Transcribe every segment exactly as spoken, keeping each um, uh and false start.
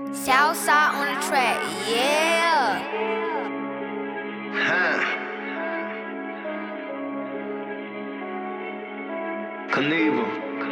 Southside on the track, yeah. Huh. Knievel.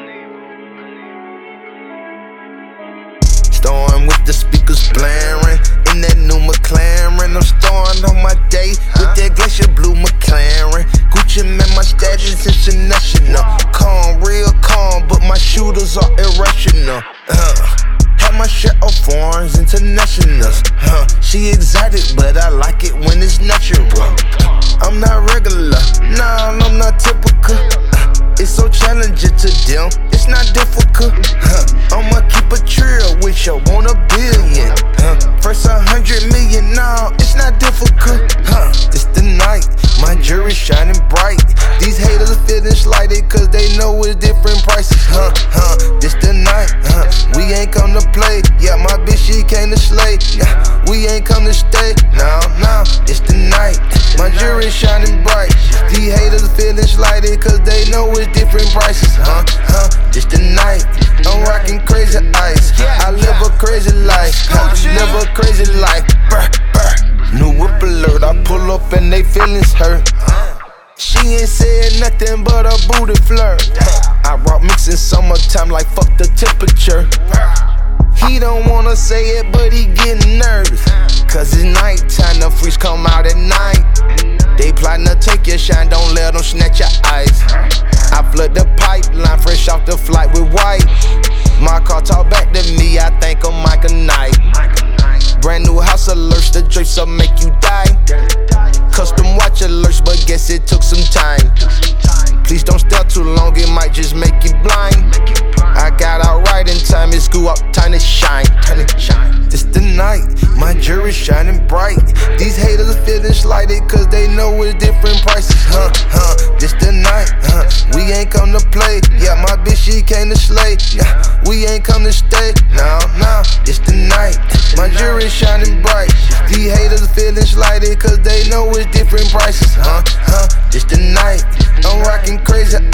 Starring with the speakers blaring in that new McLaren. I'm starting on my day with that glacier blue McLaren. Gucci man, my status international. Calm, real calm, but my shooters are irrational. Uh. Have my share of foreigns, internationals. Huh. She exotic, but I like it when it's natural. I'm not regular, nah, I'm not typical. Uh, it's so challenging to them, it's not difficult. Huh. I'ma keep a trio with you, want a billion. Huh. First a hundred million, nah, it's not difficult. Huh. It's the night, my jury shining bright. These haters feeling slighted, cause they know it's different prices. Huh, huh, this the night, huh. We ain't come to play, yeah, my bitch, she came to slay. Yeah, we ain't come to stay, no, no, it's the night. My jury shining bright. These haters feeling slighted, cause they know it's different prices. Huh, huh, this the night. I'm rocking crazy ice. I live a crazy life, huh, live a crazy life. Brr, brr. New whip alert, I pull up and they feelings hurt. She ain't saying nothing but a booty flirt. I rock mixing summertime like fuck the temperature. He don't wanna say it, but he getting nervous. Cause it's nighttime, the freaks come out at night. They plotting to take your shine, don't let them snatch your eyes. I flood the pipeline, fresh off the flight with white. My car talk back to me, I think I'm Michael Knight. Brand new house alerts, the drapes will make you die. Custom watch alerts, but guess it took some time. Please don't stare too long, it might just make you blind. I got out right in time, it's school up, time to shine. This the night, my jury shining bright. These haters feeling slighted, cause they know it's different prices. Huh, huh, this the night, huh. We ain't come to play, yeah, my bitch, she came to slay. Yeah, we ain't come to stay, no, no, it's the night. My jury shining bright. These haters feeling slighted, cause they know it's different prices. Huh, huh, this the night. I'm rocking crazy